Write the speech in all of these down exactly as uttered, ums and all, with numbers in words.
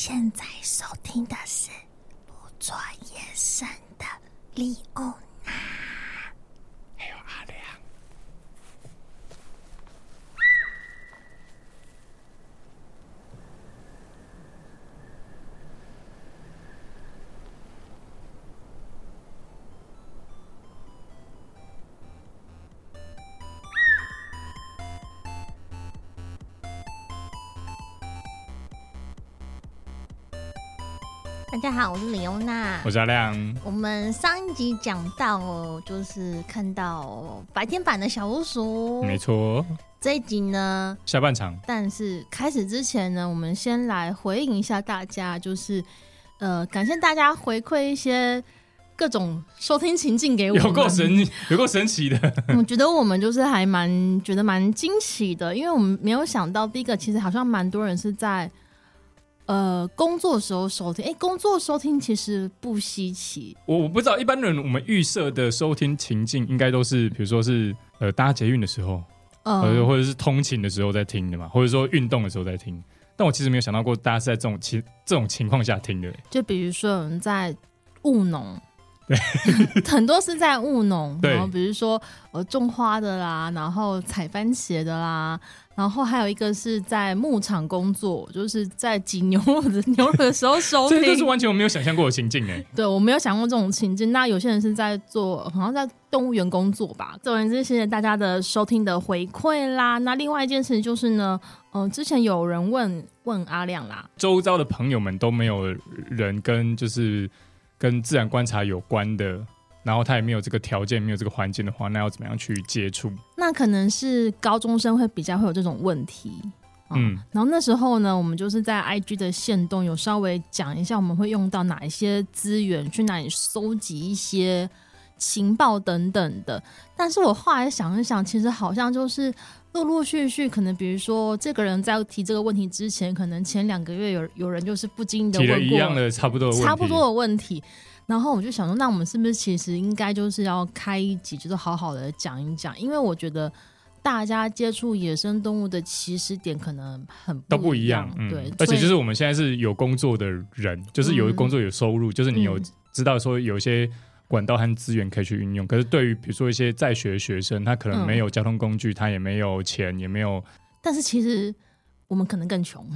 现在收听的是不做野生的李欧娜， 还有阿良。 大家好，我是李欧娜， 我是阿亮。 我们上一集讲到哦，就是看到白天版的小巫鼠， 没错。 这一集呢， 下半场。 但是开始之前呢，我们先来回应一下大家，就是呃，感谢大家回馈一些各种收听情境给我们， 有够神，有够神奇的。 我觉得我们就是还蛮觉得蛮惊喜的，因为我们没有想到，第一个其实好像蛮多人是在。呃，工作的时候收听，哎，工作收听其实不稀奇。 我我不知道，一般人我们预设的收听情境应该都是，比如说是呃搭捷运的时候，嗯、呃，或者是通勤的时候在听的嘛，或者说运动的时候在听。但我其实没有想到过，大家是在这种情这种情况下听的。 就比如说有人在务农，对，很多是在务农，然后比如说呃种花的啦，然后采番茄的啦。然后还有一个是在牧场工作，就是在挤牛肉的牛肉的时候收听， 这都是完全我没有想象过的情境哎。 对，我没有想过这种情境。那有些人是在做，好像在动物园工作吧。总而言之，谢谢大家的收听的回馈啦。那另外一件事就是呢，嗯、呃，之前有人问问阿亮啦， 周遭的朋友们都没有人跟就是跟自然观察有关的。然后他也没有这个条件，没有这个环境的话，那要怎么样去接触？ 那可能是高中生会比较会有这种问题。嗯, 嗯，然后那时候呢，我们就是在 I G 的限动有稍微讲一下，我们会用到哪一些资源，去哪里收集一些情报等等的。但是我后来想一想，其实好像就是陆陆续续，可能比如说这个人在提这个问题之前，可能前两个月有有人就是不经意的问过提了一样的差不多的问题， 差不多的问题。然后我就想说，那我们是不是其实应该就是要开一集，就是好好的讲一讲，因为我觉得大家接触野生动物的起始点可能很不都不一样， 嗯、对， 而且就是我们现在是有工作的人，就是有工作有收入，嗯、就是你有知道说有一些管道和资源可以去运用。可是对于比如说一些在学的学生，他可能没有交通工具，嗯、他也没有钱，也没有， 但是其实我们可能更穷。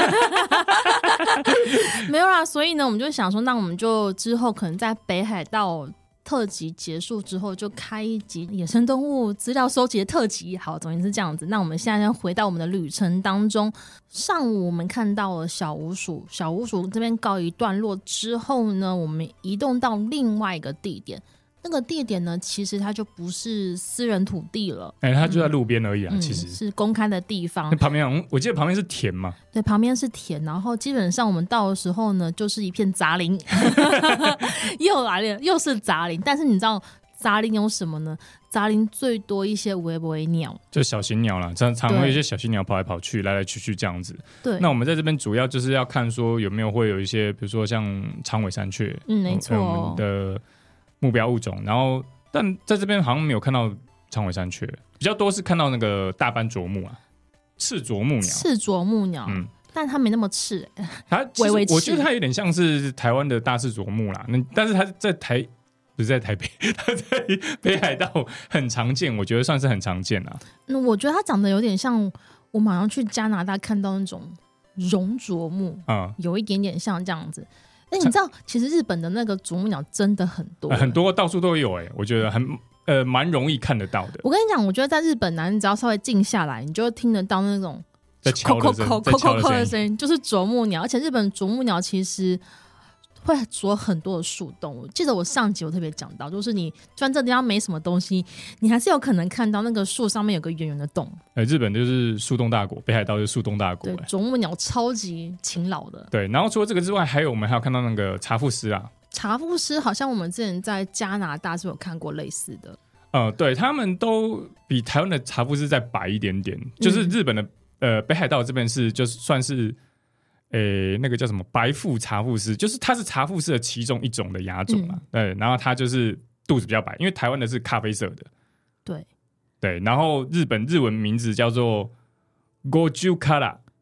没有啦，所以呢，我们就想说，那我们就之后可能在北海道特辑结束之后，就开一集野生动物资料收集的特辑。好，总之是这样子。那我们现在先回到我们的旅程当中。上午我们看到了小巫鼠，小巫鼠这边告一段落之后呢，我们移动到另外一个地点。那个地点呢，其实它就不是私人土地了， 哎、欸，它就在路边而已啊、嗯，其实是公开的地方。 旁边，我记得旁边是田嘛， 对，旁边是田，然后基本上我们到的时候呢，就是一片杂林，又来了，又是杂林。但是你知道杂林有什么呢？杂林最多一些微微鸟，就小型鸟啦，常常会有一些小型鸟跑来跑去，来来去去这样子。 对， 那我们在这边主要就是要看说有没有会有一些，比如说像长尾山雀， 嗯，没错、哦， 我们的目标物种，然后但在这边好像没有看到长尾山雀，比较多是看到那个大斑啄木啊，赤啄木鸟， 赤啄木鸟，嗯，但它没那么赤、欸， 它微微赤，我觉得它有点像是台湾的大赤啄木啦，那但是它在台不是在台北，它在北海道很常见，我觉得算是很常见啊。 那我觉得它长得有点像我们好像去加拿大看到那种绒啄木，嗯，有一点点像这样子。那你知道，其实日本的那个啄木鸟真的很多、欸呃，很多到处都有哎、欸，我觉得很呃蛮容易看得到的。 我跟你讲，我觉得在日本呢、啊，你只要稍微静下来，你就会听得到那种在敲的声音， 扣扣扣的声音，就是啄木鸟。而且日本啄木鸟其实会啄很多的树洞。我记得我上集我特别讲到，就是你虽然这地方没什么东西，你还是有可能看到那个树上面有个圆圆的洞。 呃，日本就是树洞大国，北海道就是树洞大国、欸。 对，啄木鸟超级勤劳的。 对，然后除了这个之外，还有我们还有看到那个茶富斯啊。 茶富斯好像我们之前在加拿大是有看过类似的。 呃，对，他们都比台湾的茶富斯再白一点点，就是日本的、嗯、呃北海道这边是就是算是。诶，那个叫什么白腹茶富斯，就是它是茶富斯的其中一种的亚种嘛、嗯，对，然后它就是肚子比较白，因为台湾的是咖啡色的， 对对，然后日本日文名字叫做 Gojukara，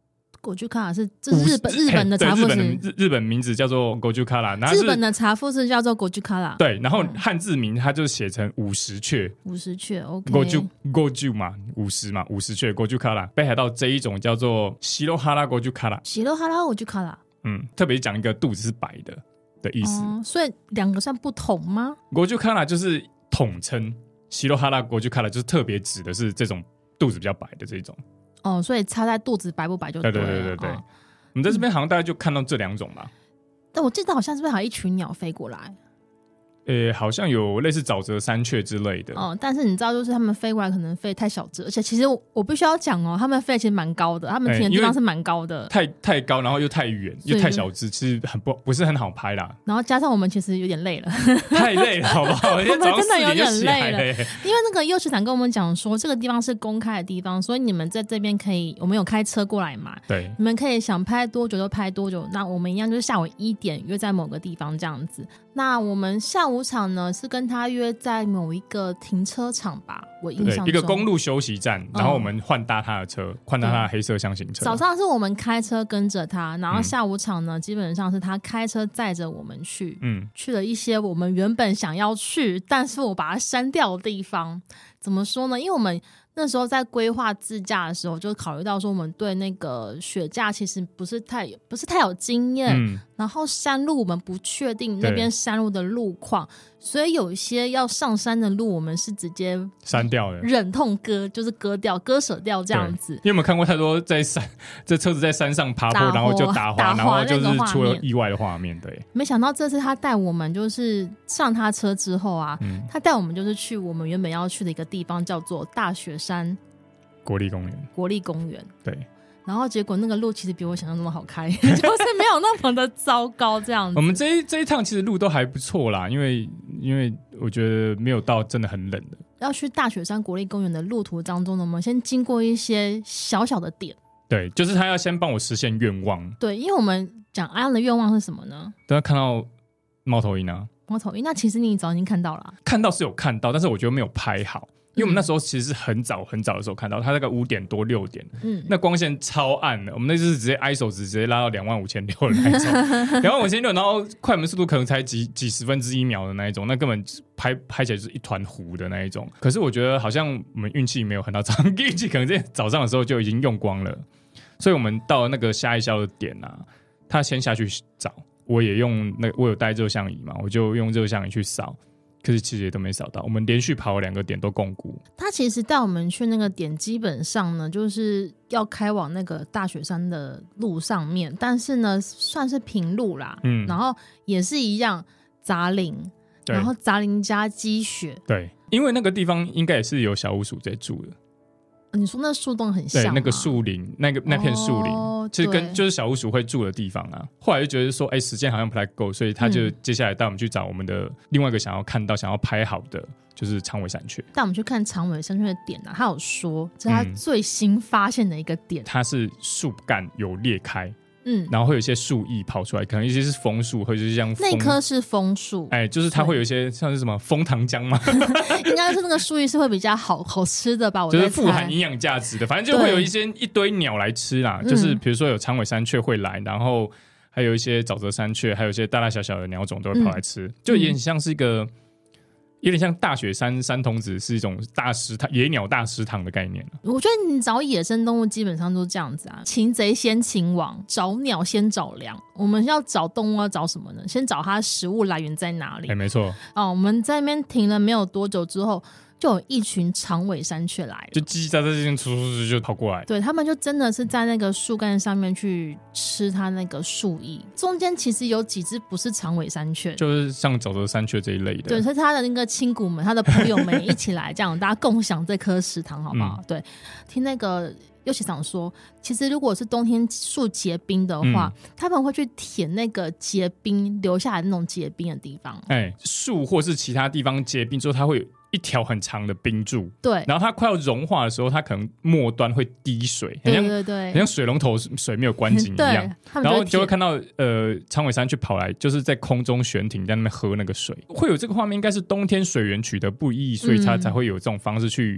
果居卡拉是这是日本日本的茶富士， 日, 日本名字叫做果居卡拉， 日本的茶富士叫做果居卡拉， 对，然后汉字名它就写成五十雀， 五十雀 ，OK， 果居果居嘛，五十嘛，五十雀果居卡拉。北海道这一种叫做西罗哈拉果居卡拉， 西罗哈拉果居卡拉， 嗯，特别讲一个肚子是白的的意思， 哦、所以两个算不同吗？ 果居卡拉就是统称，西罗哈拉果居卡拉就是特别指的是这种肚子比较白的这种。 哦，所以插在肚子白不白就对了。 对对对对对， 哦、 我们在这边好像大概就看到这两种吧。 但我记得好像是不是还有一群鸟飞过来？ 呃，好像有类似沼泽山雀之类的哦，但是你知道，就是他们飞过来可能飞太小只，而且其实 我, 我必须要讲哦，他们飞其实蛮高的，他们停的地方是蛮高的， 太太高，然后又太远，又太小只，其实很不不是很好拍啦。 然后加上我们其实有点累了， 太累了，好不好？我们真的有点累了， 因为那个幼稚长跟我们讲说，这个地方是公开的地方，所以你们在这边可以，我们有开车过来嘛， 对， 你们可以想拍多久就拍多久。那我们一样就是下午一点约在某个地方这样子。那我们下午场呢是跟他约在某一个停车场吧，我印象中一个公路休息站，然后我们换搭他的车，换搭他的黑色箱型车。 早上是我们开车跟着他，然后下午场呢、嗯、基本上是他开车载着我们去，嗯，去了一些我们原本想要去，但是我把它删掉的地方。怎么说呢？因为我们那时候在规划自驾的时候，就考虑到说我们对那个雪驾其实不是太不是太有经验、嗯，然后山路我们不确定那边山路的路况，所以有一些要上山的路我们是直接删掉的， 忍痛割，就是割掉割舍掉这样子。 你有没有看过太多在山这车子在山上爬坡然后就打滑，然后就是出了意外的画面？对， 没想到这次他带我们就是上他车之后啊、嗯、他带我们就是去我们原本要去的一个地方叫做大雪山国立公园， 国立公园， 对。 然后结果那个路其实比我想象中的好开，就是没有那么的糟糕这样子。 我们这一这一趟其实路都还不错啦，因为因为我觉得没有到真的很冷的。 要去大雪山国立公园的路途当中呢，我们先经过一些小小的点。 对，就是他要先帮我实现愿望。 对，因为我们讲阿亮的愿望是什么呢？ 都要看到猫头鹰啊， 猫头鹰。那其实你早已经看到了、啊， 看到是有看到，但是我觉得没有拍好。因为我们那时候其实是很早很早的时候看到，它大概五点多六点，嗯，那光线超暗的，我们那次是直接 I S O 值直接拉到两万五千六的那一种，两万五千六，然后快门速度可能才几几十分之一秒的那一种，那根本拍拍起来就是一团糊的那一种。可是我觉得好像我们运气没有很到长，运气可能在早上的时候就已经用光了，所以我们到了那个下一消的点啊，他先下去找，我也用那我有带热像仪嘛，我就用热像仪去扫。可是其实也都没扫到，我们连续跑了两个点都共估。 他其实带我们去那个点，基本上呢就是要开往那个大雪山的路上面，但是呢算是平路啦，嗯，然后也是一样杂林，然后杂林加积雪， 对，因为那个地方应该也是有小乌鼠在住的。 你说那树洞很像吗？ 对，那个树林，那个那片树林，哦、其实跟就是小乌鼠会住的地方啊。后来就觉得说，哎、欸，时间好像不太够，所以他就接下来带我们去找我们的另外一个想要看到、想要拍好的，就是长尾山雀。 带我们去看长尾山雀的点啊，他有说这是他最新发现的一个点，嗯、 它是树干有裂开。嗯，然后会有一些树翼跑出来，可能一些是枫树，或者是像那棵是枫树， 哎，就是它会有一些像是什么枫糖浆吗？ 应该是那个树翼是会比较好好吃的吧？我就是富含营养价值的，反正就会有一些一堆鸟来吃啦。就是比如说有长尾山雀会来，然后还有一些沼泽山雀，还有一些大大小小的鸟种都会跑来吃，嗯、就也很像是一个。有点像大雪山山童子是一种大食堂野鸟大食堂的概念。 我觉得你找野生动物基本上都这样子啊，擒贼先擒王，找鸟先找粮。我们要找动物要找什么呢？先找它食物来源在哪里。 哎，没错。 哦，我们在那边停了没有多久之后，就有一群长尾山雀来了， 就叽叽喳喳这边出出就跑过来。 对，他们就真的是在那个树干上面去吃它那个树翼。中间其实有几只不是长尾山雀， 就是像沼泽山雀这一类的。 对，是他的那个亲骨们、他的朋友们一起来，这样大家共享这颗食糖，好不好？嗯、对，听那个优喜长说，其实如果是冬天树结冰的话、嗯，他们会去舔那个结冰留下来的那种结冰的地方。 哎，树或是其他地方结冰之后，它会有一条很长的冰柱， 对， 然后它快要融化的时候，它可能末端会滴水， 对对对， 很像水龙头水没有关紧一样，然后就会看到呃长尾山雀跑来，就是在空中悬停在那边喝那个水，会有这个画面，应该是冬天水源取得不易，所以它才会有这种方式去。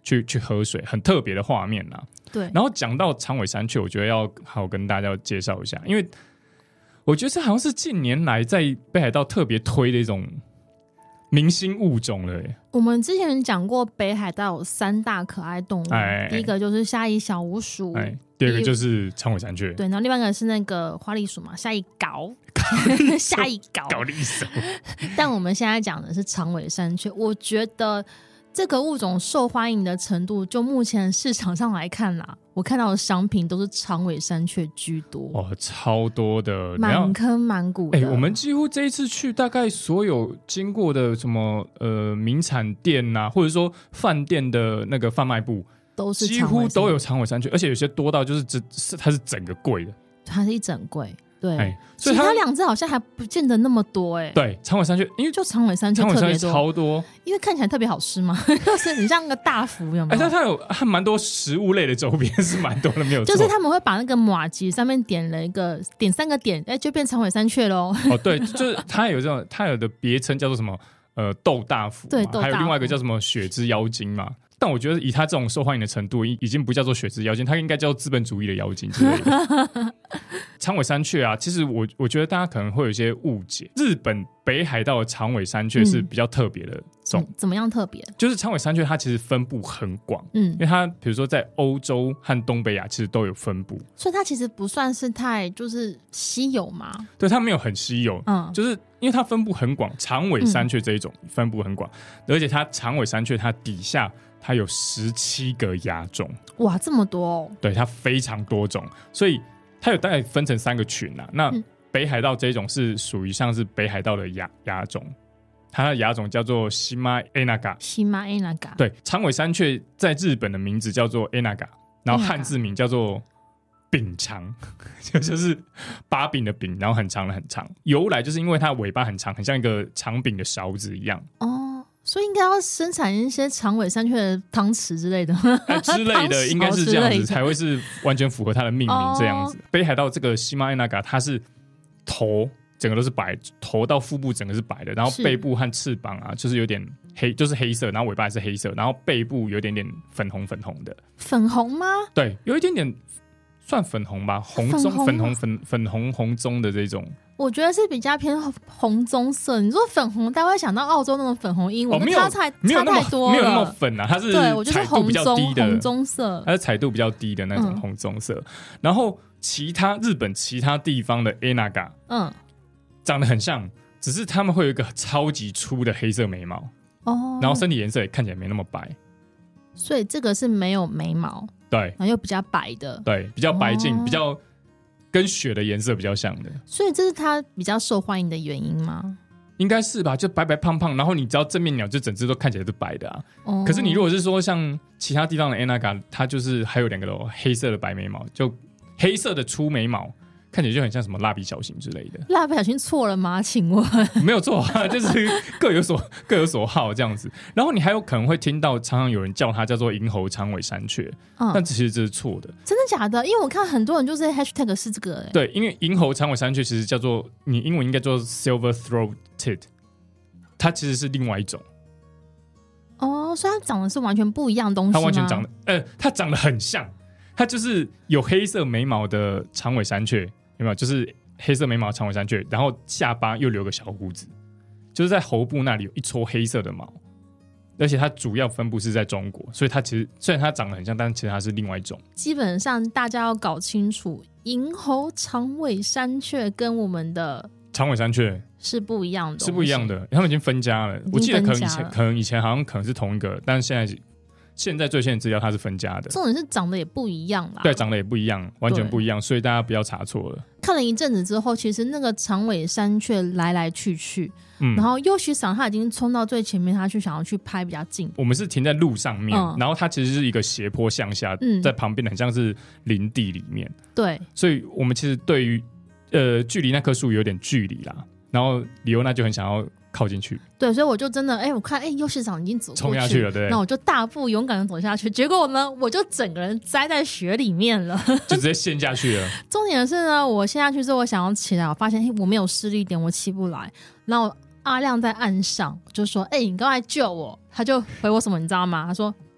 去去喝水，很特别的画面啦。 对， 然后讲到长尾山雀，我觉得要好跟大家介绍一下，因为我觉得这好像是近年来在北海道特别推的一种明星物种了耶。 我们之前讲过北海道有三大可爱动物， 哎、 第一个就是下一小鼯鼠， 哎，第二个就是长尾山雀， 对，然后另外一个是那个花栗鼠嘛，下一搞下一搞搞栗鼠。 但我们现在讲的是长尾山雀，我觉得这个物种受欢迎的程度，就目前市场上来看啦，我看到的商品都是长尾山雀居多， 哦，超多的， 满坑满谷的。 哎、欸，我们几乎这一次去，大概所有经过的什么呃名产店呐、啊，或者说饭店的那个贩卖部， 都是几乎都有长尾山雀，而且有些多到就是只是它是整个柜的， 它是一整柜。对、 欸，所以其他两只好像还不见得那么多哎、欸。 对，长尾山雀，因为就长尾山雀特别多， 长尾山雀超多， 因为看起来特别好吃嘛，就是很像个大福，有没有？ 哎、欸，它有还蛮多食物类的周边是蛮多的，没有错。 就是他们会把那个麻糬上面点了一个点三个点，哎、欸，就变长尾山雀喽。 哦，对，就是它有这种，它有的别称叫做什么呃豆大福， 对，豆大福， 还有另外一个叫什么雪之妖精嘛。但我觉得以他这种受欢迎的程度，已经不叫做雪之妖精，它应该叫资本主义的妖精之类的。长尾山雀啊，其实我我觉得大家可能会有一些误解，日本北海道的长尾山雀是比较特别的种、 嗯，怎么样特别？ 就是长尾山雀它其实分布很广， 嗯， 因为它比如说在欧洲和东北亚其实都有分布， 所以它其实不算是太就是稀有嘛。 对，它没有很稀有，嗯，就是因为它分布很广，长尾山雀这一种分布很广、嗯，而且它长尾山雀它底下。它有十七个亚种， 哇，这么多哦！ 对，它非常多种，所以它有大概分成三个群啊。那北海道这一种是属于像是北海道的亚亚种，它的亚种叫做西马 enaga， 西马 enaga。 对，长尾山雀在日本的名字叫做 enaga， 然后汉字名叫做柄长，就是把柄的柄，然后很长的很长。由来就是因为它尾巴很长，很像一个长柄的勺子一样。 哦。所以应该要生产一些长尾山雀的汤匙之类的、 呃、之类的，应该是这样子才会是完全符合它的命名这样子。哦、北海道这个西马 enaga， 它是头整个都是白，头到腹部整个是白的，然后背部和翅膀啊就是有点黑，就是黑色，然后尾巴也是黑色，然后背部有点点粉红粉红的。 粉红吗？ 对，有一点点算粉红吧，红棕粉红粉粉红红棕的这种。 我觉得是比较偏红棕色。你说粉红，大家会想到澳洲那种粉红鹦鹉， 哦、 差太差太多了， 没有那么粉啊，它是彩度比较低的红棕色， 它是彩度比较低的那种红棕色。嗯、然后其他日本其他地方的 enaga， 嗯，长得很像，只是他们会有一个超级粗的黑色眉毛哦，然后身体颜色也看起来没那么白， 所以这个是没有眉毛， 对， 然后又比较白的， 对，比较白净，哦、比较。跟雪的颜色比较像的， 所以这是它比较受欢迎的原因吗？ 应该是吧，就白白胖胖，然后你只要正面鸟就整只都看起来是白的啊。哦、可是你如果是说像其他地方的 enaga， 它就是还有两个黑色的白眉毛，就黑色的粗眉毛，看起来就很像什么蜡笔小新之类的。 蜡笔小新错了吗？请问没有错啊，就是各有所各有所好这样子。然后你还有可能会听到常常有人叫它叫做银喉长尾山雀，嗯、但其实这是错的。 真的假的？因为我看很多人就是 hashtag 是这个、欸， 对，因为银喉长尾山雀其实叫做你英文应该叫做 silver throated， 它其实是另外一种。 哦，所以它长得是完全不一样的东西吗？ 它完全长得，呃，它长得很像，它就是有黑色眉毛的长尾山雀。有没有？就是黑色眉毛长尾山雀，然后下巴又留个小胡子，就是在喉部那里有一撮黑色的毛，而且它主要分布是在中国，所以它其实虽然它长得很像，但其实它是另外一种。 基本上大家要搞清楚，银喉长尾山雀跟我们的长尾山雀是不一样的， 是不一样的，他们已经分家了。我记得可能以前可能以前好像可能是同一个，但是现在。现在最新的资料它是分家的， 重点是长得也不一样啦。 对，长得也不一样，完全不一样，所以大家不要查错了。 看了一阵子之后，其实那个长尾山雀来来去去，嗯、然后优许桑他已经冲到最前面，他去想要去拍比较近。 我们是停在路上面，嗯、然后它其实是一个斜坡向下，嗯、在旁边的很像是林地里面。 对， 所以我们其实对于呃距离那棵树有点距离啦，然后李欧娜就很想要。靠进去， 对，所以我就真的，哎、欸，我看，哎、欸，优市长已经走过去， 冲下去了，对， 那我就大步勇敢的走下去，结果呢，我就整个人栽在雪里面了， 就直接陷下去了。 重点是呢，我陷下去之后，我想要起来，我发现，哎、欸，我没有施力点，我起不来。然后阿亮在岸上就说，哎、欸，你刚才救我，他就回我什么，你知道吗？他说，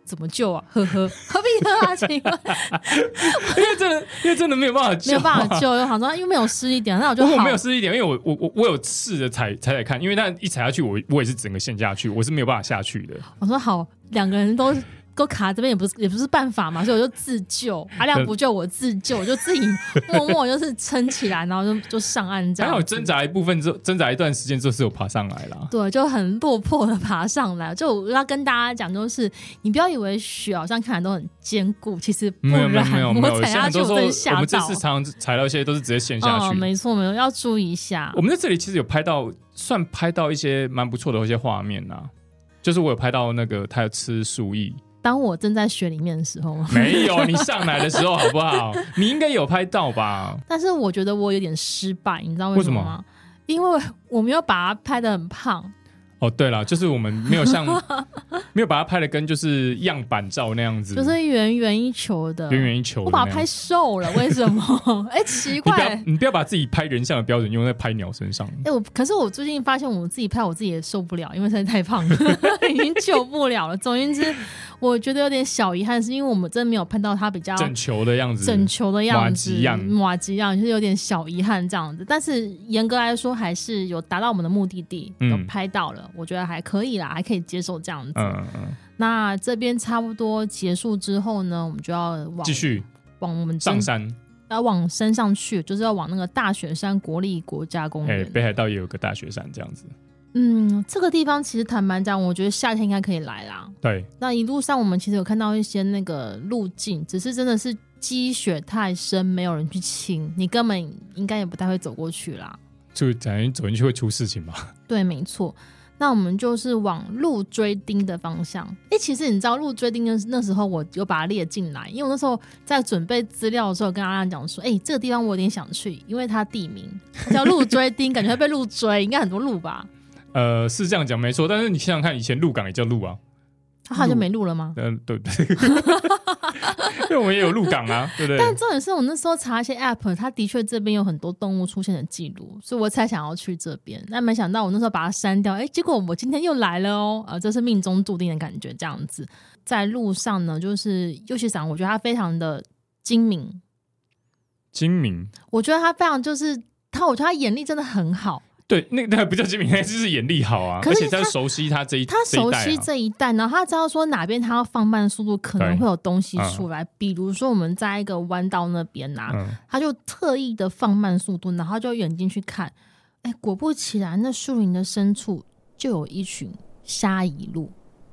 怎么救啊？呵呵，何必呢啊？请问， 因为真的，因为真的没有办法救、啊， 没有办法救，又好像因为没有湿一点，那我就好我没有湿一点，因为我我我我有试着踩踩踩看，因为那一踩下去，我我也是整个陷下去，我是没有办法下去的。 我说好，两个人都。都卡这边也不是也不是办法嘛，所以我就自救，阿亮不救我自救，我就自己默默就是撑起来，然后就就上岸这样。 还好挣扎一部分之后，挣扎一段时间之后是有爬上来了。 对，就很落魄的爬上来。就我要跟大家讲，就是你不要以为雪好像看起来都很坚固，其实不然。 没有没有没有， 我踩下去我真吓到。 我们这次常常踩到一些都是直接陷下去。 哦，没错没错，要注意一下。 我们在这里其实有拍到，算拍到一些蛮不错的一些画面啊，就是我有拍到那个他有吃树叶。 当我正在雪里面的时候吗？ 没有，你上来的时候好不好？你应该有拍到吧？ 但是我觉得我有点失败，你知道为什么吗？因为我没有把它拍得很胖。 哦，对了，就是我们没有像没有把它拍的跟就是样板照那样子， 就是圆圆一球的， 圆圆一球的。 我把它拍瘦了，为什么？哎，奇怪， 你不要你不要把自己拍人像的标准用在拍鸟身上。 哎，我可是我最近发现我自己拍我自己也受不了，因为实在太胖了，已经救不了了。总而言之，我觉得有点小遗憾，是因为我们真的没有拍到它比较整球的样子， 整球的样子， 马吉样， 马吉样，就是有点小遗憾这样子。但是严格来说，还是有达到我们的目的地，嗯、有拍到了，我觉得还可以啦，还可以接受这样子。嗯嗯。那这边差不多结束之后呢，我们就要往继续往我们上山， 要往山上去，就是要往那个大雪山国立国家公园。 哎，北海道也有个大雪山这样子。 嗯，这个地方其实坦白讲，我觉得夏天应该可以来啦。 对， 那一路上我们其实有看到一些那个路径，只是真的是积雪太深，没有人去清，你根本应该也不太会走过去啦。 就感觉走进去会出事情吧？ 对，没错。那我们就是往鹿追町的方向。哎，其实你知道鹿追町的那时候，我有把它列进来，因为我那时候在准备资料的时候，跟阿亮讲说，哎，这个地方我有点想去，因为它地名它叫鹿追町，感觉会被鹿追，应该很多鹿吧？ 呃，是这样讲没错，但是你想想看，以前鹿港也叫鹿啊， 它好像就没鹿了吗？ 嗯、呃，对对，因为我们也有鹿港啊，对不对？ 但重点是我那时候查一些 app， 它的确这边有很多动物出现的记录，所以我才想要去这边。但没想到我那时候把它删掉，哎，结果我今天又来了哦，啊、呃，这是命中注定的感觉，这样子。在路上呢，就是右西赏，我觉得他非常的精明， 精明， 我觉得他非常就是他，我觉得他眼力真的很好。 对，那那不叫精明，那就是眼力好啊。而且他熟悉他这一， 他熟悉这一带，然后他知道说哪边他要放慢速度，可能会有东西出来。嗯、比如说我们在一个弯道那边啊，嗯、他就特意的放慢速度，然后就远近去看，哎，果不其然，那树林的深处就有一群虾夷鹿。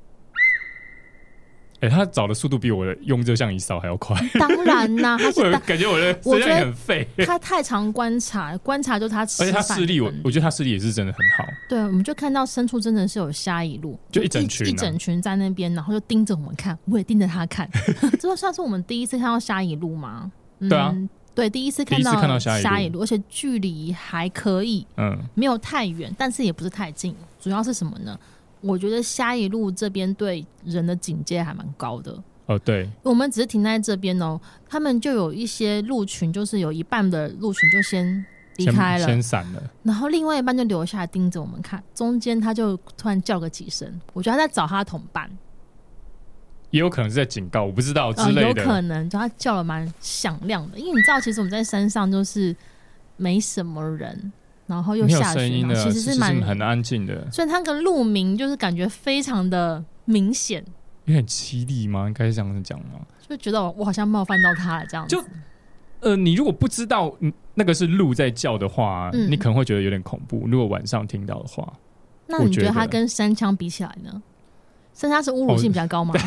欸、他找的速度比我的用热像仪扫还要快。 当然啦、啊，他是我感觉我的声音很废。 他太常观察，观察就他吃饭， 而且他视力，我我觉得他视力也是真的很好。 对，我们就看到深处真的是有虾夷鹿， 就一整群、啊、 一, 一整群在那边，然后就盯着我们看，我也盯着他看。这算是我们第一次看到虾夷鹿吗？嗯、 对啊， 对，第一次看到虾夷鹿，而且距离还可以，嗯，没有太远，但是也不是太近。主要是什么呢？我觉得虾夷鹿这边对人的警戒还蛮高的哦，对， 我们只是停在这边哦，他们就有一些鹿群，就是有一半的鹿群就先离开了， 先散了， 然后另外一半就留下来盯着我们看。中间他就突然叫个几声，我觉得他在找他的同伴， 也有可能是在警告，我不知道之类的， 呃、有可能就他叫了蛮响亮的，因为你知道，其实我们在山上就是没什么人。然后又下雪， 然后其实是蛮很安静的， 所以它跟鹿鸣就是感觉非常的明显， 有点凄厉吗？应该是这样子讲吗？ 就觉得我好像冒犯到他了这样子。 就呃，你如果不知道那个是鹿在叫的话，嗯、你可能会觉得有点恐怖。如果晚上听到的话， 那你觉得它跟山羌比起来呢？山羌是侮辱性比较高吗？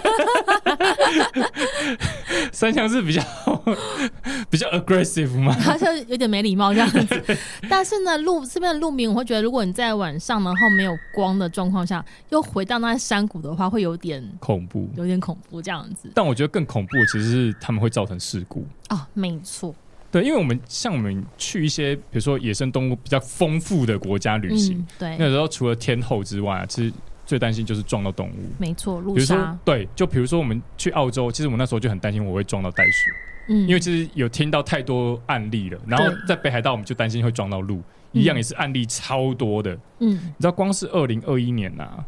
山羌是比较比较 aggressive 吗？ 好像有点没礼貌这样子。但是呢，鹿这边的鹿鸣，我会觉得，如果你在晚上然后没有光的状况下，又回到那山谷的话，会有点恐怖， 有点恐怖这样子。 但我觉得更恐怖的其实是他们会造成事故哦，没错。 对，因为我们像我们去一些比如说野生动物比较丰富的国家旅行，嗯、对，那时候除了天候之外，其实最担心就是撞到动物， 没错，路杀。 对，就比如说我们去澳洲，其实我那时候就很担心我会撞到袋鼠，嗯，因为其实有听到太多案例了。然后在北海道，我们就担心会撞到鹿，一样也是案例超多的。嗯，你知道光是二零二一年啊，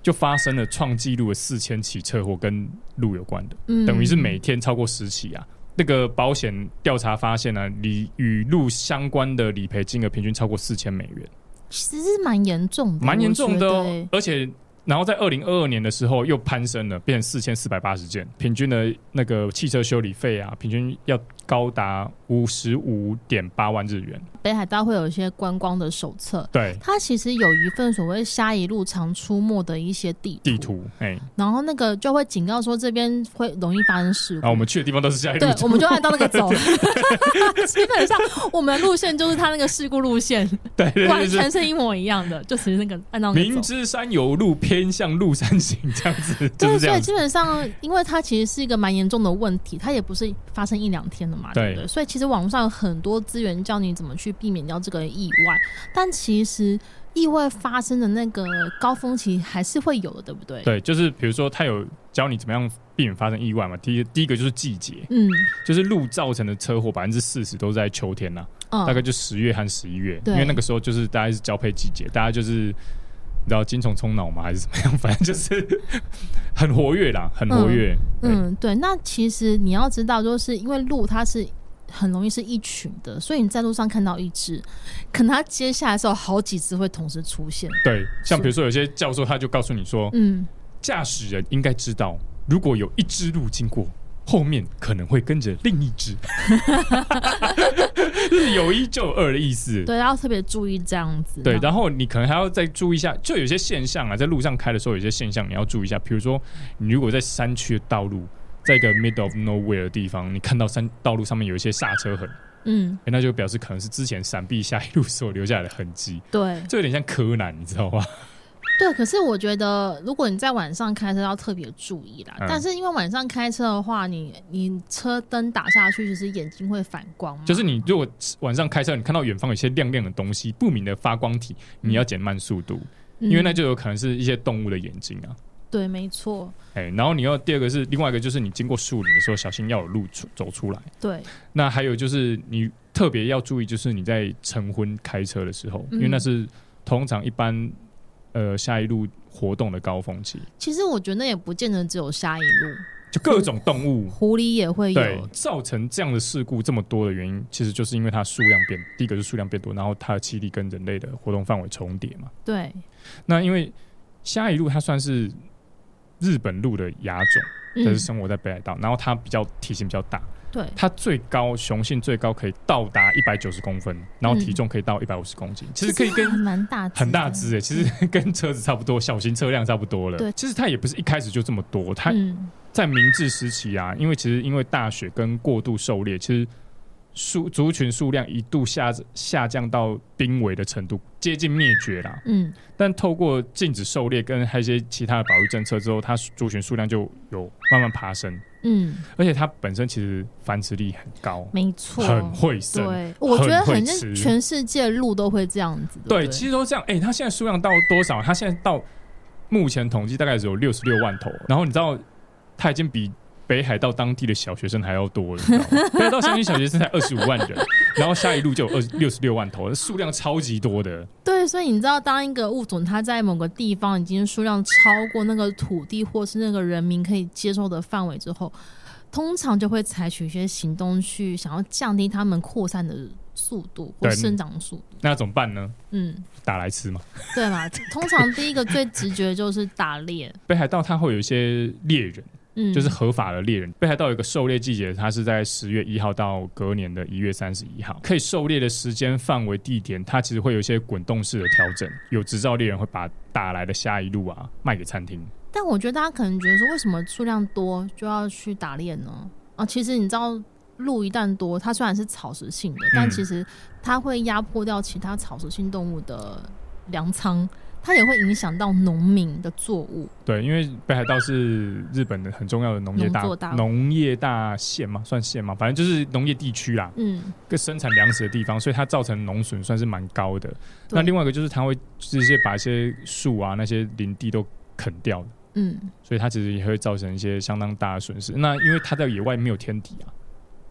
就发生了创纪录的四千起车祸跟鹿有关的， 嗯、 等于是每天超过十起啊。那个保险调查发现呢、啊，理与鹿相关的理赔金额平均超过四千美元， 其实蛮严重的， 蛮严重的哦。而且，然后在二零二二年的时候又攀升了，变成四千四百八十件，平均的那个汽车修理费啊，平均要高达五十五点八万日元。 北海道会有一些观光的手册， 对， 它其实有一份所谓虾夷鹿常出没的一些地图， 地图，哎， 然后那个就会警告说这边会容易发生事故。 然后我们去的地方都是虾夷鹿， 对，我们就按照那个走。基本上我们的路线就是它那个事故路线， 对，对， 完全是一模一样的，就其实那个按照那个走。 明知山有路，偏向鹿山行，这样子，就是这样子。 对，所以基本上，因为它其实是一个蛮严重的问题，它也不是发生一两天的嘛， 对, 对不对？所以其实网络上有很多资源教你怎么去避免掉这个意外，但其实意外发生的那个高峰期还是会有的，对不对？ 对，就是比如说他有教你怎么样避免发生意外嘛。第一第一个就是季节， 嗯， 就是鹿造成的车祸百分之四十都是在秋天呐、啊嗯，大概就十月和十一月，因为那个时候就是大概是交配季节，大家就是你知道精虫充脑吗？还是怎么样？反正就是很活跃啦，很活跃。 嗯，嗯，对。那其实你要知道，就是因为鹿它是很容易是一群的，所以你在路上看到一只，可能它接下来的时候好几只会同时出现。 对，像比如说有些教授他就告诉你说，嗯，驾驶人应该知道，如果有一只鹿经过，后面可能会跟着另一只，就是有一就有二的意思。 对，要特别注意这样子。 对，然后你可能还要再注意一下，就有些现象啊，在路上开的时候，有些现象你要注意一下，比如说你如果在山区的道路，在一个 middle of nowhere 的地方，你看到山道路上面有一些刹车痕，嗯，欸、那就表示可能是之前闪避下一路所留下来的痕迹。 对， 这有点像柯南，你知道吗？ 对，可是我觉得如果你在晚上开车要特别注意啦、嗯。但是因为晚上开车的话，你你车灯打下去，其实眼睛会反光嘛。 就是你如果晚上开车，你看到远方有些亮亮的东西，不明的发光体，你要减慢速度、嗯，因为那就有可能是一些动物的眼睛啊。 对，没错。 欸、然后你要第二个是另外一个，就是你经过树林的时候，小心要有路出走出来。 对。那还有就是你特别要注意，就是你在晨昏开车的时候，嗯、因为那是通常一般。呃，虾夷鹿活动的高峰期， 其实我觉得那也不见得只有虾夷鹿， 就各种动物， 狐狸也会有。 对，造成这样的事故这么多的原因，其实就是因为它数量变，第一个是数量变多，然后它的栖地跟人类的活动范围重叠嘛。 对。 那因为虾夷鹿它算是日本鹿的亚种，但是生活在北海道、嗯，然后它比较体型比较大。 对， 它最高雄性最高可以到达一百九十公分，然后体重可以到一百五十公斤、嗯，其实可以跟蛮大很大只诶、欸，其实跟车子差不多，小型车辆差不多了。 对， 其实它也不是一开始就这么多，它在明治时期啊，因为其实因为大雪跟过度狩猎，其实数族群数量一度下下降到濒危的程度，接近灭绝啦。嗯，但透过禁止狩猎跟还有一些其他的保育政策之后，它族群数量就有慢慢爬升。嗯，而且它本身其实繁殖力很高， 没错， 很会生。 对，我觉得很像全世界鹿都会这样子。 对，对其实都这样。哎、欸，它现在数量到多少？它现在到目前统计大概只有六十六万头。然后你知道，它已经比北海道当地的小学生还要多了。你知道吗？北海道平均小学生才二十五万人，然后虾夷鹿就有六十六万头，数量超级多的。 对，所以你知道，当一个物种它在某个地方已经数量超过那个土地或是那个人民可以接受的范围之后，通常就会采取一些行动去想要降低它们扩散的速度或生长速度。 那怎么办呢？嗯，打来吃嘛。 对嘛？通常第一个最直觉的就是打猎。 北海道它会有一些猎人。嗯，就是合法的猎人。北海道有一个狩猎季节，它是在十月一号到隔年的一月三十一号，可以狩猎的时间、范围、地点，它其实会有一些滚动式的调整。有执照猎人会把打来的虾夷鹿啊卖给餐厅。 但我觉得大家可能觉得说，为什么数量多就要去打猎呢？啊，其实你知道，鹿一旦多，它虽然是草食性的，但其实它会压迫掉其他草食性动物的粮仓。它也会影响到农民的作物。对， 因为北海道是日本的很重要的农业大农业大县嘛，算县嘛，反正就是农业地区啦。嗯，跟生产粮食的地方，所以它造成农损算是蛮高的。那另外一个就是它会直接把一些树啊、那些林地都啃掉的。嗯，所以它其实也会造成一些相当大的损失。那因为它在野外没有天敌啊，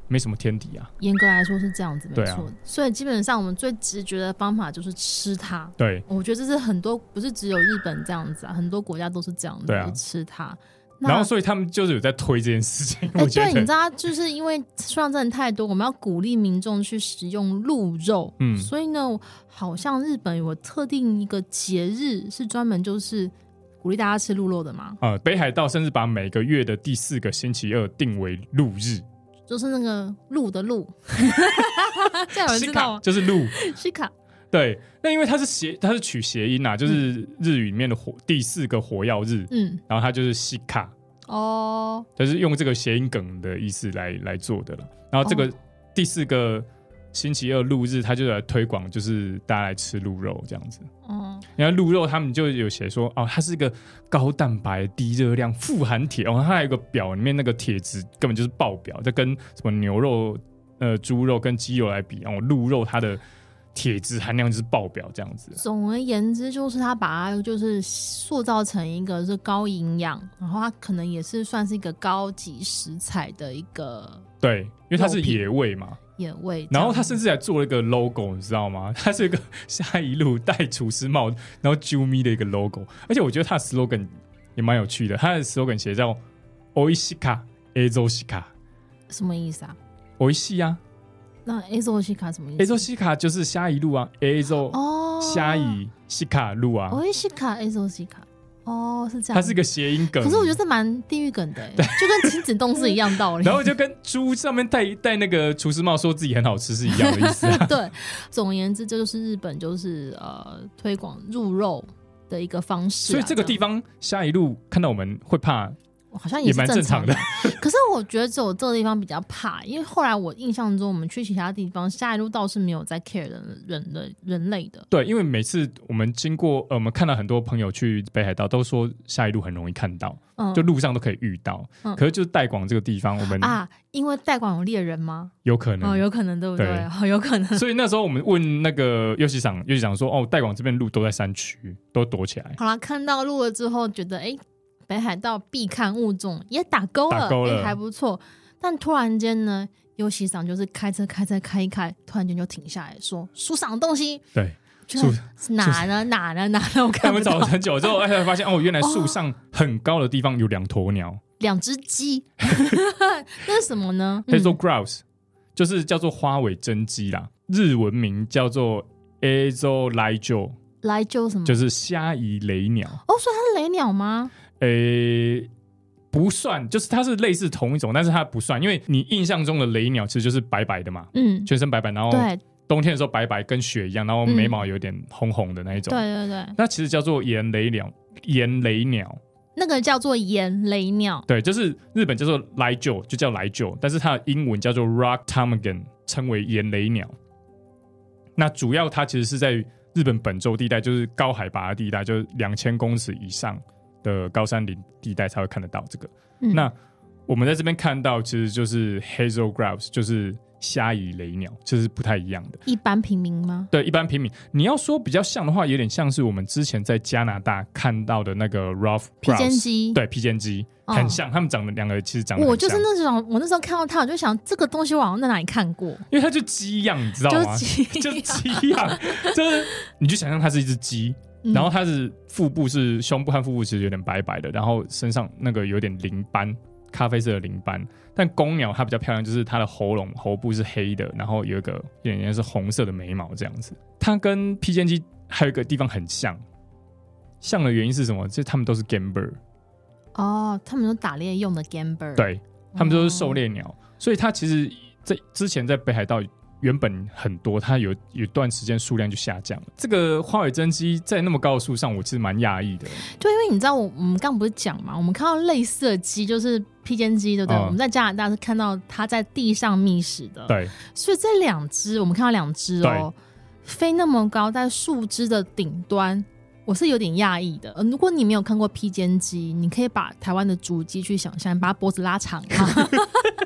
没什么天敌啊。 严格来说是这样子，没错、 啊。 所以基本上我们最直觉的方法就是吃它。 对， 我觉得这是很多不是只有日本这样子啊，很多国家都是这样子， 对啊， 吃它。 然后所以他们就是有在推这件事情。 哎、 我觉得对，你知道，就是因为数量真的太多，我们要鼓励民众去食用鹿肉。嗯，所以呢，好像日本有特定一个节日是专门就是鼓励大家吃鹿肉的嘛。 呃，北海道甚至把每个月的第四个星期二定为鹿日， 就是那个鹿的鹿，这样有人知道吗？ 就是鹿西卡。 对，那因为它是谐，它是取谐音啊，就是日语里面的火、嗯、第四个火曜日，嗯，然后它就是西卡，哦，就是用这个谐音梗的意思来来做的了。然后这个第四个星期二鹿日，它就来推广，就是大家来吃鹿肉这样子。哦，然后鹿肉他们就有写说，哦，它是一个高蛋白、低热量、富含铁，哦，它还有一个表里面那个铁质根本就是爆表，这跟什么牛肉、呃猪肉跟鸡肉来比，然后鹿肉它的铁质含量就是爆表这样子。 总而言之，就是它把它就是塑造成一个是高营养，然后它可能也是算是一个高级食材的一个， 对，因为它是野味嘛， 野味。 然后它甚至还做了一个 logo， 你知道吗？它是一个下一路戴厨师帽，然后啾咪的一个 logo。而且我觉得它的 slogan 也蛮有趣的，它的 slogan 写叫 Oishika Ezoshika， 什么意思啊？ おいしい啊。 那 Ezoshika 什么意思 ？Ezoshika 就是虾夷鹿啊 ，Ezo 哦，虾夷西卡鹿啊 ，Oishika Ezoshika， 哦，是这样。 它是个谐音梗， 可是我觉得这蛮地狱梗的，就跟亲子冻是一样道理。 然后就跟猪上面戴戴那个厨师帽，说自己很好吃是一样的意思、啊。 对，总而言之，这就是日本就是呃推广鹿肉的一个方式、啊。 所以这个地方虾夷鹿看到我们会怕。 好像也是正常的， 的可是我觉得只有这个地方比较怕，因为后来我印象中，我们去其他地方，下一路倒是没有在 care 人人的人类的。 对，因为每次我们经过，呃，我们看到很多朋友去北海道，都说下一路很容易看到，嗯、就路上都可以遇到。嗯、可是就是代广这个地方，我们啊，因为代广有猎人吗？ 有可能， 哦，有可能，对不对？对哦、有可能。 所以那时候我们问那个优喜长，优喜长说，哦，代广这边路都在山区，都躲起来。 好啦，看到路了之后，觉得哎。诶北海道必看物种也打勾了，欸、还不错。但突然间呢，优喜长就是开车开车开一开，突然间就停下来说：“树上的东西。” 对， 哪呢？哪呢？哪呢？我看不到。 他们找了很久之后，才发现哦，原来树上很高的地方有两鸵鸟， 两只鸡。那是什么呢 ？Hazel grouse，、嗯、就是叫做花尾真鸡啦，日文名叫做 Azo Laijo。 Laijo 什么？ 就是虾夷雷鸟。 哦，所以它是雷鸟吗？ 诶，不算，就是它是类似同一种，但是它不算，因为你印象中的雷鸟其实就是白白的嘛，嗯，全身白白，然后冬天的时候白白跟雪一样，然后眉毛有点红红的那一种， 嗯、对对对， 那其实叫做岩雷鸟，岩雷鸟， 那个叫做岩雷鸟， 对，就是日本叫做来就，就叫来就，但是它的英文叫做 rock ptarmigan， 称为岩雷鸟。那主要它其实是在日本本州地带，就是高海拔的地带，就是两千公尺以上的高山林地带才会看得到这个、嗯、那我们在这边看到其实就是 Hazel grouse， 就是虾夷雷鸟，就是不太一样的。 一般平民吗？ 对，一般平民。你要说比较像的话，有点像是我们之前在加拿大看到的那个 Ruff grouse， 披肩鸡。 对，披肩鸡、哦、很像，他们长得两个其实长得很像。 我就是那种，我那时候看到它，我就想这个东西我好像在哪里看过， 因为它就鸡样，你知道吗？ 就是鸡样，就是你就想象它是一只鸡。然后它是腹部是胸部和腹部其实有点白白的，然后身上那个有点鳞斑，咖啡色的鳞斑。但公鸟它比较漂亮，就是它的喉咙喉部是黑的，然后有一个有点像是红色的眉毛这样子。它跟披肩鸡还有一个地方很像，像的原因是什么？就是它们都是 game bird。哦， 他们都打猎用的 game bird。 对，他们都是狩猎鸟，哦、所以它其实在之前在北海道。原本很多，它有有一段时间数量就下降了。这个花尾真鸡在那么高的树上，我其实蛮讶异的。 对，因为你知道我，我们刚刚不是讲嘛，我们看到类似的鸡，就是披肩鸡，对不对？嗯、我们在加拿大是看到它在地上觅食的。 对， 所以这两只，我们看到两只哦，飞那么高，在树枝的顶端，我是有点讶异的、呃。如果你没有看过披肩鸡，你可以把台湾的竹鸡去想象，把它脖子拉长。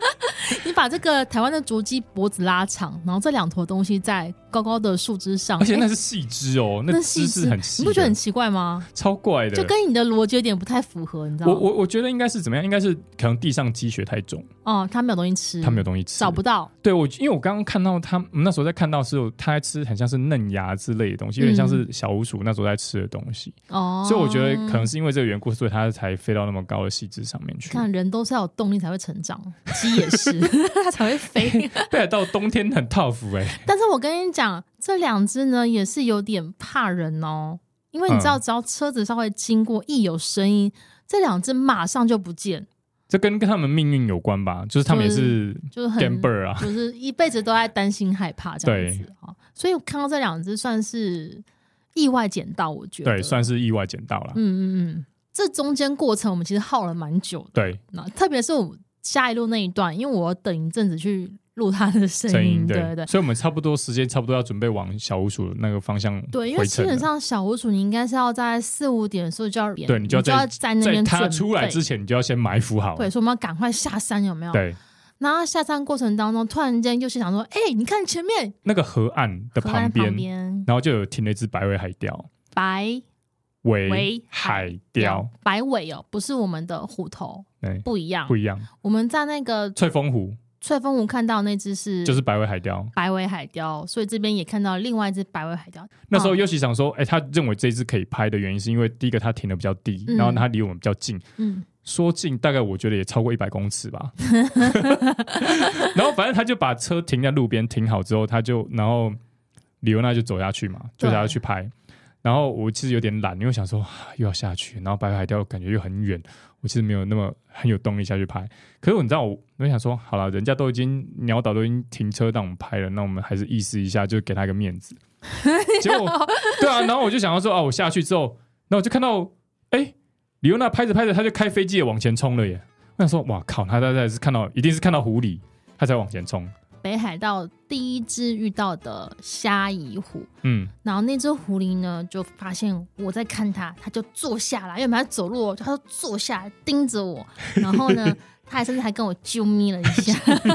你把这个台湾的竹鸡脖子拉长，然后这两坨东西在高高的树枝上， 而且那是细枝哦，那枝是很细的， 你不觉得很奇怪吗？ 超怪的， 就跟你的逻辑有点不太符合，你知道吗？ 我我我觉得应该是怎么样？应该是可能地上积雪太重哦，他没有东西吃， 他没有东西吃， 找不到。 对，我因为我刚刚看到他，我们那时候在看到的时候，他在吃很像是嫩芽之类的东西，有点像是小鼯鼠那时候在吃的东西。哦、嗯，所以我觉得可能是因为这个缘故，所以它才飞到那么高的细枝上面去。 看人都是要有动力才会成长，鸡也是，它才会飞。 北海道冬天很 tough 哎、欸， 但是我跟你讲，这两只呢也是有点怕人哦，因为你知道，只要车子稍微经过，一有声音，这两只马上就不见。 这跟跟他们命运有关吧，就是他们也是就是很 gambler 啊， 就是一辈子都在担心害怕这样子。所以我看到这两只算是意外捡到，我觉得对，算是意外捡到了。 嗯嗯嗯，这中间过程我们其实耗了蛮久的。 对， 那特别是我下一路那一段，因为我等一阵子去录它的声音，对对对， 所以我们差不多时间差不多要准备往小鼯鼠那个方向回程。 对，因为基本上小鼯鼠你应该是要在四五点的时候就要， 对，你就要 在, 你就要在那边在它出来之前，你就要先埋伏好。 对，所以我们要赶快下山，有没有？ 对。 然后下山过程当中，突然间就是想说，哎、欸，你看前面那个河岸的旁边，然后就有停了一只白尾海雕， 白尾海雕， 白尾哦，不是我们的虎头，不一样， 不一样。 我们在那个翠峰湖。 翠峰湖看到那只是就是白尾海雕， 白尾海雕，所以这边也看到另外一只白尾海雕。 那时候尤其想说，哎、欸，他认为这只可以拍的原因是因为第一个它停的比较低，嗯、然后它离我们比较近，嗯，说近大概我觉得也超过一百公尺吧。然后反正他就把车停在路边停好之后，他就然后李欧娜就走下去嘛，就下去拍。然后我其实有点懒，因为我想说又要下去，然后白尾海雕感觉又很远，我其实没有那么很有动力下去拍。可是你知道我，我想说，好了，人家都已经鸟岛都已经停车让我们拍了，那我们还是意思一下，就给他一个面子。结果对啊，然后我就想要说啊，我下去之后，然后我就看到，哎，李欧娜拍着拍着，他就开飞机的往前冲了耶。我想说，哇靠，他大概是看到，一定是看到狐狸，他才往前冲。 北海道第一只遇到的虾夷虎，嗯，然后那只狐狸呢，就发现我在看它，它就坐下来，因为它走路，它就坐下来盯着我，然后呢，它还甚至还跟我啾咪了一下。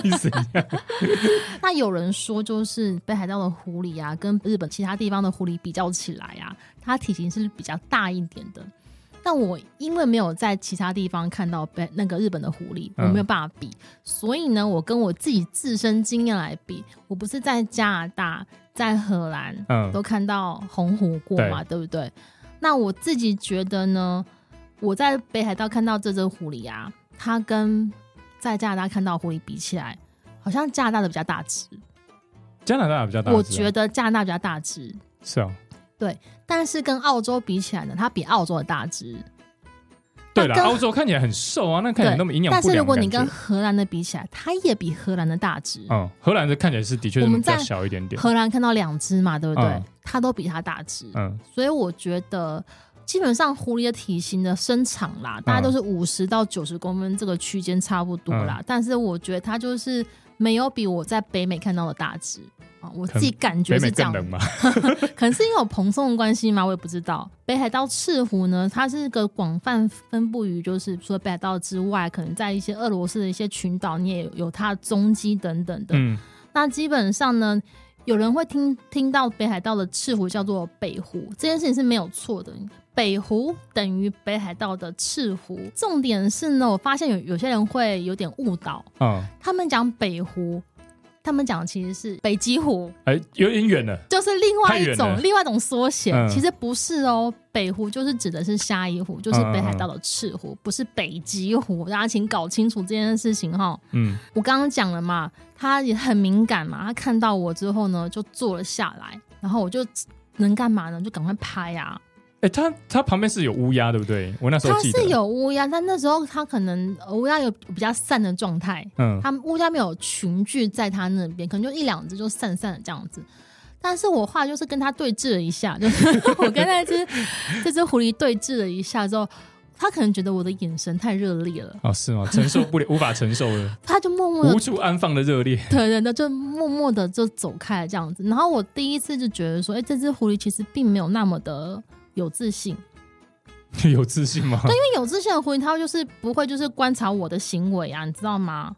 那有人说，就是北海道的狐狸啊，跟日本其他地方的狐狸比较起来啊，它体型是比较大一点的。但我因为没有在其他地方看到那个日本的狐狸，我没有办法比、嗯、所以呢我跟我自己自身经验来比，我不是在加拿大在荷兰、嗯、都看到红狐过嘛， 对, 对不对？那我自己觉得呢，我在北海道看到这只狐狸啊，它跟在加拿大看到狐狸比起来，好像加拿大的比较大只。 加拿大比较大只、啊、 我觉得加拿大比较大只。 是啊， 对，但是跟澳洲比起来呢，它比澳洲的大只。 对了，澳洲看起来很瘦啊，那看起来那么营养不良的感觉。 但是如果你跟荷兰的比起来，它也比荷兰的大只。 嗯，荷兰的看起来是的确是比较小一点点。 荷兰看到两只嘛，对不对？嗯、它都比它大只。嗯，所以我觉得基本上狐狸的体型的身长啦，大概都是五十到九十公分这个区间差不多啦、嗯。但是我觉得它就是没有比我在北美看到的大只。我自己感觉是这样， 北美更冷吗？ 可能是因为有蓬松的关系吗？我也不知道。北海道赤狐呢，它是个广泛分布于，就是除了北海道之外，可能在一些俄罗斯的一些群岛，你也有它的踪迹等等的。嗯，那基本上呢，有人会听听到北海道的赤狐叫做北狐，这件事情是没有错的。北狐等于北海道的赤狐，重点是呢，我发现有有些人会有点误导，嗯，他们讲北狐。他们讲的其实是北极狐， 哎、欸，有点远了， 就是另外一种另外一种缩写、嗯。其实不是哦，北狐就是指的是虾夷狐，就是北海道的赤狐，嗯嗯嗯不是北极狐。大家请搞清楚这件事情哈。嗯，我刚刚讲了嘛，他也很敏感嘛，他看到我之后呢，就坐了下来，然后我就能干嘛呢？就赶快拍啊。 哎、欸，他他旁边是有乌鸦，对不对？我那时候记得他是有乌鸦，但那时候他可能乌鸦有比较散的状态，嗯，他乌鸦没有群聚在他那边，可能就一两只就散散的这样子。但是我后来就是跟他对峙了一下，就是我跟那只这只狐狸对峙了一下之后，他可能觉得我的眼神太热烈了， 哦，是吗？承受不了，无法承受了， 他就默默的无处安放的热烈， 对对对，就默默的就走开了这样子。然后我第一次就觉得说，哎、欸，这只狐狸其实并没有那么的。有自信， 有自信吗？ 对，因为有自信的狐狸，它就是不会就是观察我的行为啊，你知道吗？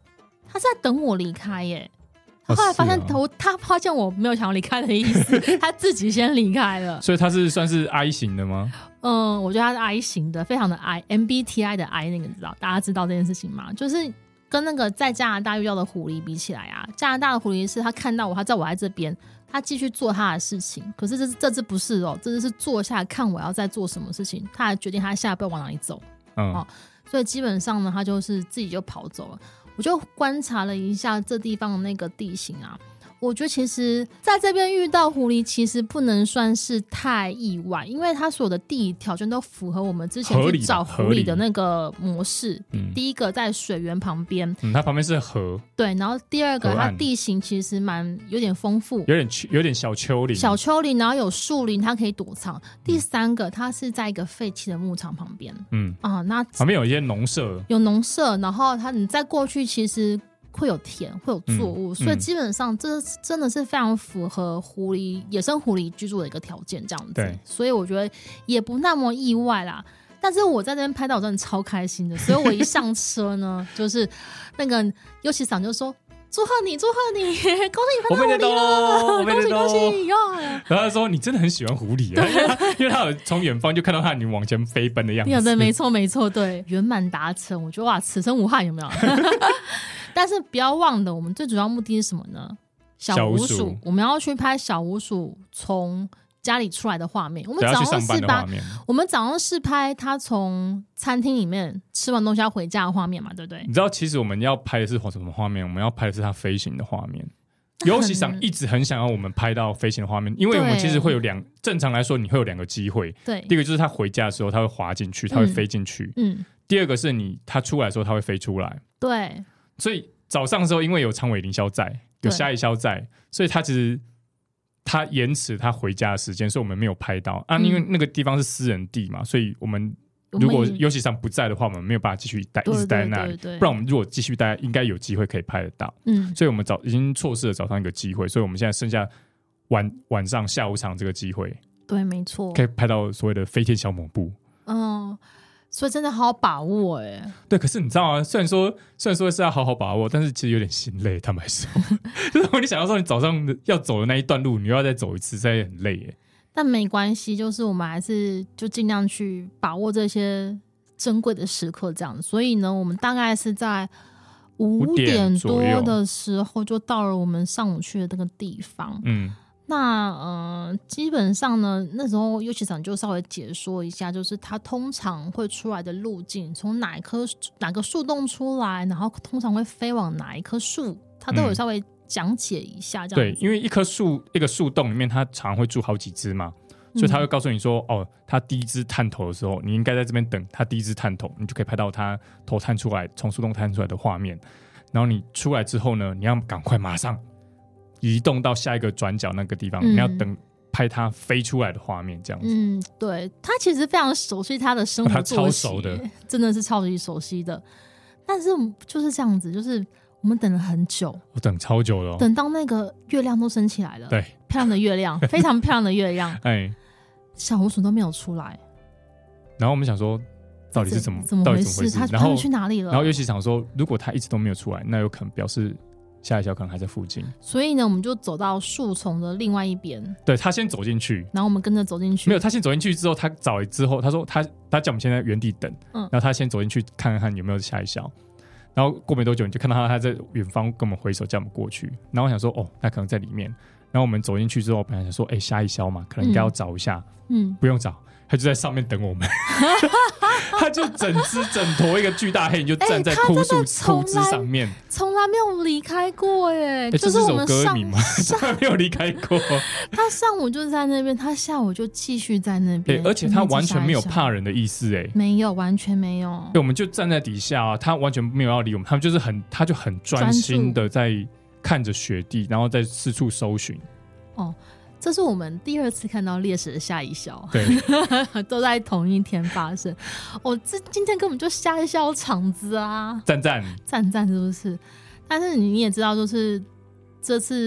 他是在等我离开耶。他后来发现、哦啊、他发现我没有想要离开的意思，他自己先离开了。 所以他是算是 I 型的吗？ 嗯，我觉得他是 I 型的，非常的 I M B T I 的 I 那个，知道大家知道这件事情吗？就是跟那个在加拿大遇到的狐狸比起来啊，加拿大的狐狸是他看到我，他知道我在这边，他继续做他的事情。可是这这只不是哦，这只是坐下来看我要在做什么事情，他还决定他下一步往哪里走。嗯、哦，所以基本上呢，他就是自己就跑走了。我就观察了一下这地方的那个地形啊，我觉得其实在这边遇到狐狸其实不能算是太意外，因为它所有的地理条件都符合我们之前去找狐狸的那个模式。第一个在水源旁边、 嗯、它旁边是河， 对，然后第二个它地形其实蛮有点丰富， 有点有点小丘陵小丘陵，然后有树林它可以躲藏。第三个它是在一个废弃的牧场旁边，嗯啊，那旁边有一些农舍， 有农舍，然后它你再过去其实会有田，会有作物、嗯、所以基本上这真的是非常符合狐狸野生狐狸居住的一个条件这样子。对，所以我觉得也不那么意外啦。但是我在这边拍到我真的超开心的，所以我一上车呢就是那个尤其桑就说祝贺你祝贺你恭喜你拍到狐狸了，恭喜恭喜哟。 然后他说你真的很喜欢狐狸啊，因为他因为他有从远方就看到他你往前飞奔的样子。 对，没错没错，对，圆满达成，我觉得哇此生无憾，有没有？但是不要忘了我们最主要目的是什么呢？小鼯鼠，我们要去拍小鼯鼠从家里出来的画面。我们早上试拍，我们早上试拍他从餐厅里面吃完东西要回家的画面嘛，对不对？ 你知道其实我们要拍的是什么画面？我们要拍的是他飞行的画面。尤其上一直很想要我们拍到飞行的画面，因为我们其实会有两，正常来说你会有两个机会。对，第一个就是他回家的时候他会滑进去，他会飞进去。嗯，第二个是你他出来的时候他会飞出来。 对，所以早上的时候因为有长尾凌霄在，有虾夷鸮在，所以他其实他延迟他回家的时间，所以我们没有拍到啊。因为那个地方是私人地嘛，所以我们如果尤其上不在的话，我们没有办法继续待，一直待在那里。不然我们如果继续待，应该有机会可以拍得到。嗯，所以我们早已经错失了早上一个机会，所以我们现在剩下晚晚上下午场这个机会。 对，没错， 可以拍到所谓的飞天小抹布。 嗯。所以真的好好把握哎、欸， 对，可是你知道吗？虽然说虽然说是要好好把握，但是其实有点心累。坦白说，就是你想要说你早上要走的那一段路，你又要再走一次，这也很累哎、欸。 但没关系，就是我们还是就尽量去把握这些珍贵的时刻，这样。所以呢，我们大概是在五点多的时候就到了我们上午去的那个地方。嗯。那呃，基本上呢，那时候尤其长就稍微解说一下，就是它通常会出来的路径，从哪一棵哪个树洞出来，然后通常会飞往哪一棵树，它都有稍微讲解一下这样子、嗯。对， 因为一棵树一个树洞里面，它常会住好几只嘛，所以它会告诉你说，嗯、哦，它第一只探头的时候，你应该在这边等它第一只探头，你就可以拍到它头探出来，从树洞探出来的画面。然后你出来之后呢，你要赶快马上移动到下一个转角那个地方、嗯、你要等拍它飞出来的画面这样子。 嗯，对，他其实非常熟悉他的生活作息、哦、他超熟的，真的是超级熟悉的。但是就是这样子，就是我们等了很久， 我等超久了、哦、 等到那个月亮都升起来了， 对， 漂亮的月亮非常漂亮的月亮哎，小鼯鼠都没有出来。 然后我们想说到底是怎么怎么回事，他他们去哪里了？ 然后尤其想说如果他一直都没有出来，那有可能表示下一小可能还在附近。 所以呢我们就走到树丛的另外一边。 对，他先走进去， 然后我们跟着走进去。 没有，他先走进去之后，他找了之后他说他他叫我们先在原地等、嗯、然后他先走进去看看有没有下一小，然后过没多久你就看到他他在远方跟我们挥手叫我们过去。然后我想说哦那可能在里面。然后我们走进去之后本来想说哎、欸，下一小嘛可能应该要找一下。嗯，不用找，他就在上面等我们。他就整只整坨一个巨大黑影就站在枯树枯枝上面， 从来没有离开过耶、欸、 就是我们上从来没有离开过。 他上午就在那边，他下午就继续在那边、 欸、而且他完全没有怕人的意思哎、欸， 没有，完全没有、 欸、我们就站在底下啊，他完全没有要理我们，他们就是很他就很专心的在看着雪地，然后在四处搜寻。哦， 这是我们第二次看到猎食的下一梟，对，都在同一天发生。哦，这今天根本就下一梟场子啊， 赞赞赞赞，是不是？但是你也知道，就是这次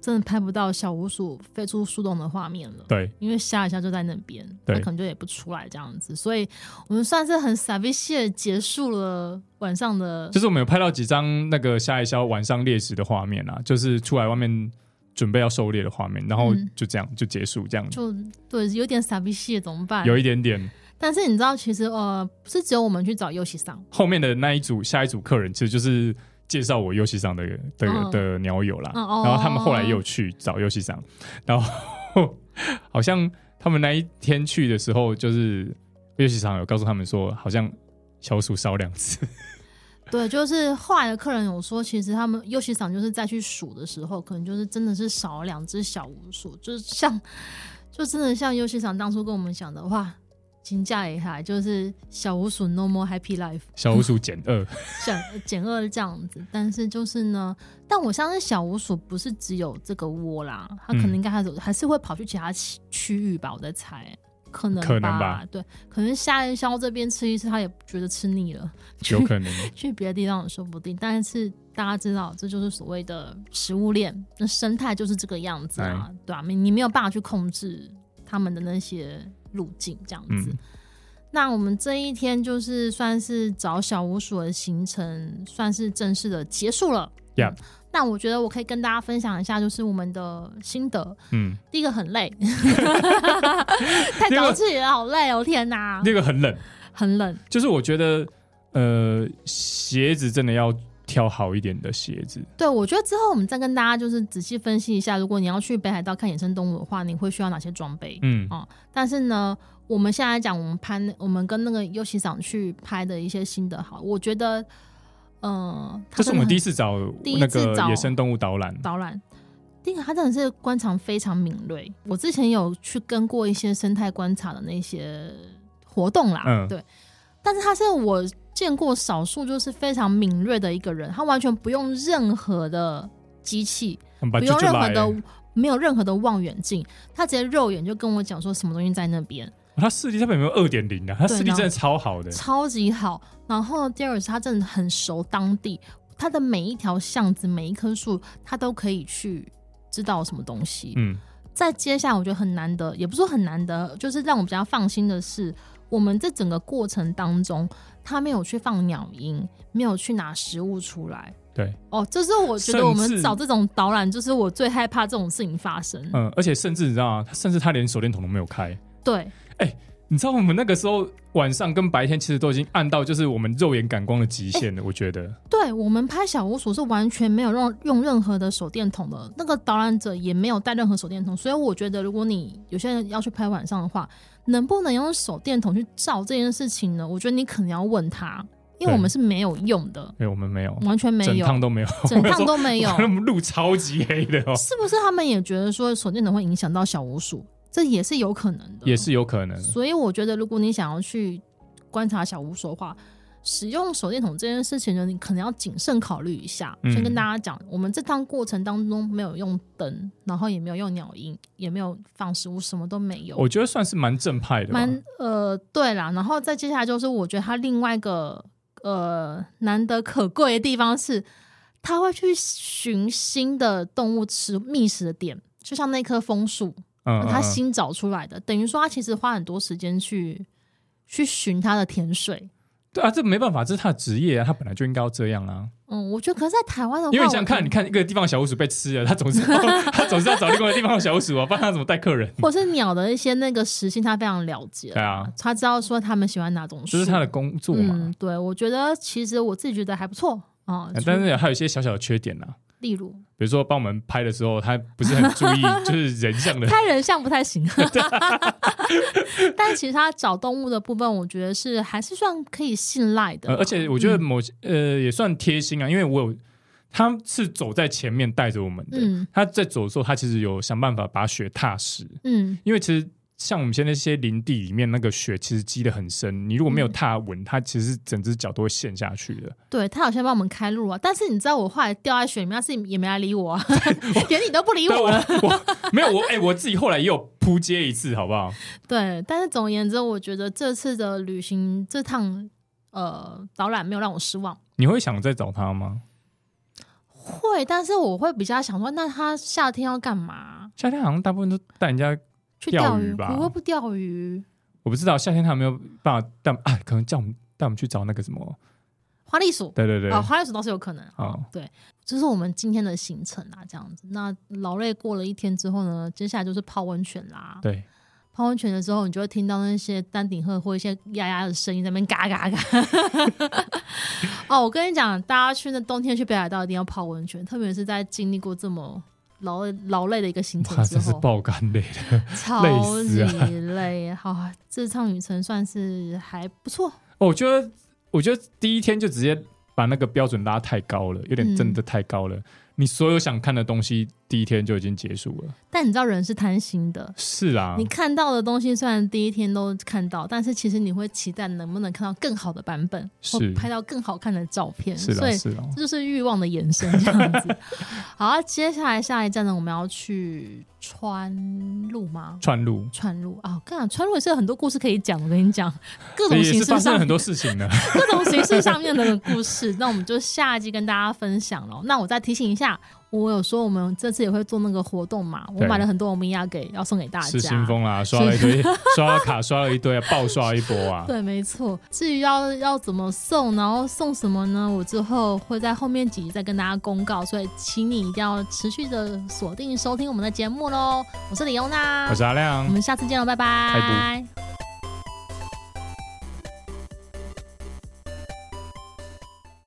真的拍不到小鼯鼠飞出树洞的画面了。 对， 因为下一下就在那边，它可能就也不出来这样子，所以我们算是很傻逼蟹结束了晚上的。 就是我们有拍到几张那个下一宵晚上猎食的画面啊，就是出来外面准备要狩猎的画面，然后就这样、嗯、就结束这样。 就对，有点傻逼蟹怎么办？ 有一点点。 但是你知道，其实呃，不是只有我们去找游戏上，后面的那一组下一组客人其实就是介绍我游戏上的的、嗯、的鸟友啦、嗯哦，然后他们后来也有去找游戏上，然后好像他们那一天去的时候，就是游戏上有告诉他们说，好像小鼠少两只。 对，就是后来的客人有说，其实他们游戏上就是再去数的时候，可能就是真的是少了两只小鼯鼠，就是像，就真的像游戏上当初跟我们讲的话。金价一下就是小鼯鼠 no more happy life， 小鼯鼠减二， 减二这样子。但是就是呢，但我相信小鼯鼠不是只有这个窝啦，它可能应该还是、嗯、还是会跑去其他区域吧，我在猜，可能吧， 可能吧， 对，可能下一宵这边吃一次，它也觉得吃腻了， 有可能去别的地方也说不定。但是大家知道，这就是所谓的食物链，那生态就是这个样子啊，哎、对吧、啊？你没有办法去控制他们的那些路径这样子、嗯、那我们这一天就是算是找小鼯鼠的行程算是正式的结束了、 yeah. 那我觉得我可以跟大家分享一下就是我们的心得。嗯，第一个很累太早起了，好累哦，天哪。 第二个很冷， 很冷， 就是我觉得呃鞋子真的要挑好一点的鞋子。 对，我觉得之后我们再跟大家就是仔细分析一下，如果你要去北海道看野生动物的话，你会需要哪些装备。嗯、哦、但是呢我们现在讲我们拍我们跟那个优喜赏去拍的一些心得好，我觉得呃这是我们第一次找那个野生动物导览导览第一个他真的是观察非常敏锐，我之前有去跟过一些生态观察的那些活动啦、嗯、对，但是他是我见过少数就是非常敏锐的一个人，他完全不用任何的机器，不用任何的没有任何的望远镜，他直接肉眼就跟我讲说什么东西在那边。 他视力他有没有 二点零 啊？他视力真的超好的， 超级好。然后第二是他真的很熟当地，他的每一条巷子每一棵树他都可以去知道什么东西。嗯，在接下来我觉得很难得，也不是说很难得，就是让我比较放心的是，我们这整个过程当中他没有去放鸟音，没有去拿食物出来。 对哦，这是我觉得我们找这种导览就是我最害怕这种事情发生。 嗯，而且甚至你知道吗？甚至他连手电筒都没有开。 对， 哎、欸，你知道我们那个时候晚上跟白天其实都已经暗到就是我们肉眼感光的极限了、欸、我觉得。 对，我们拍小鼯鼠是完全没有用用任何的手电筒的，那个导览者也没有带任何手电筒，所以我觉得如果你有些人要去拍晚上的话，能不能用手电筒去照这件事情呢？我觉得你可能要问他，因为我们是没有用的。 对，我们没有， 完全没有， 整趟都没有， 整趟都没有。 他们路超级黑的哦。 是不是他们也觉得说手电筒会影响到小鼯鼠？这也是有可能的， 也是有可能。 所以我觉得，如果你想要去观察小鼯鼠的话，使用手电筒这件事情呢，你可能要谨慎考虑一下。嗯、先跟大家讲，我们这趟过程当中没有用灯，然后也没有用鸟音，也没有放食物，什么都没有。 我觉得算是蛮正派的吧。 蛮呃，对啦。然后再接下来就是，我觉得它另外一个呃难得可贵的地方是，它会去寻新的动物吃觅食的点，就像那棵枫树。嗯、他新找出来的，等于说他其实花很多时间去去寻他的甜水。 对啊，这没办法，这是他的职业啊，他本来就应该要这样啊。 嗯，我觉得可是在台湾的话， 因为你想看，你看一个地方小鼯鼠被吃了，他总是他总是要找另外一个地方的小鼯鼠啊，不然他怎么带客人？ 或是鸟的一些那个食性，他非常了解。 对啊， 他知道说他们喜欢哪种树， 这是他的工作嘛。 嗯，对，我觉得其实我自己觉得还不错啊、 嗯，但是还有一些小小的缺点啊。 例如比如说帮我们拍的时候他不是很注意就是人像的拍人像不太行但其实他找动物的部分我觉得是还是算可以信赖的、 呃、而且我觉得某、嗯、呃也算贴心啊，因为我有他是走在前面带着我们的、嗯、他在走的时候他其实有想办法把雪踏实，嗯，因为其实像我们现在那些林地里面那个雪其实积得很深，你如果没有踏稳、嗯、它其实整只脚都会陷下去的。 对，他好像帮我们开路啊，但是你知道我后来掉在雪里面，他自己也没来理我啊连你都不理我了我我没有我哎、欸，我自己后来也有扑街一次好不好。 对，但是总而言之我觉得这次的旅行这趟呃导览没有让我失望。 你会想再找他吗？ 会会，但是我会比较想说，那他夏天要干嘛？ 夏天好像大部分都带人家去钓鱼吧？ 我会不钓鱼？ 我不知道夏天他有没有办法带啊？可能叫我们带我们去找那个什么花栗鼠。 对对对， 哦，花栗鼠倒是有可能。 哦， 哦对，这是我们今天的行程啊，这样子。那劳累过了一天之后呢，接下来就是泡温泉啦。 对。 泡温泉的时候，你就会听到那些丹顶鹤或一些呀呀的声音在那边嘎嘎嘎。哦，我跟你讲，大家去那冬天去北海道一定要泡温泉，特别是在经历过这么劳劳累的一个行程之后， 真是爆肝累的， 超级累累。好，这趟旅程算是还不错。 哦、我觉得，我觉得第一天就直接把那个标准拉太高了，有点真的太高了。嗯，你所有想看的东西第一天就已经结束了， 但你知道人是贪心的， 是啊， 你看到的东西虽然第一天都看到，但是其实你会期待能不能看到更好的版本，或拍到更好看的照片， 是所以是这就是欲望的延伸这样子。好，接下来下一站呢，我们要去川路吗？ 川路， 川路啊，看川路也是有很多故事可以讲，我跟你讲，各种形式上也是发生了很多事情呢， 各种形式上面的故事，那我们就下一集跟大家分享了。那我再提醒一下。我有说我们这次也会做那个活动嘛，我买了很多欧米亚给要送给大家， 是新风啦，刷了一堆，刷了卡刷了一堆，爆刷一波啊！ 对，没错。至于要要怎么送，然后送什么呢？我之后会在后面几集再跟大家公告，所以请你一定要持续的锁定收听我们的节目咯。我是李欧娜， 我是阿亮， 我们下次见了，拜拜。 拜拜。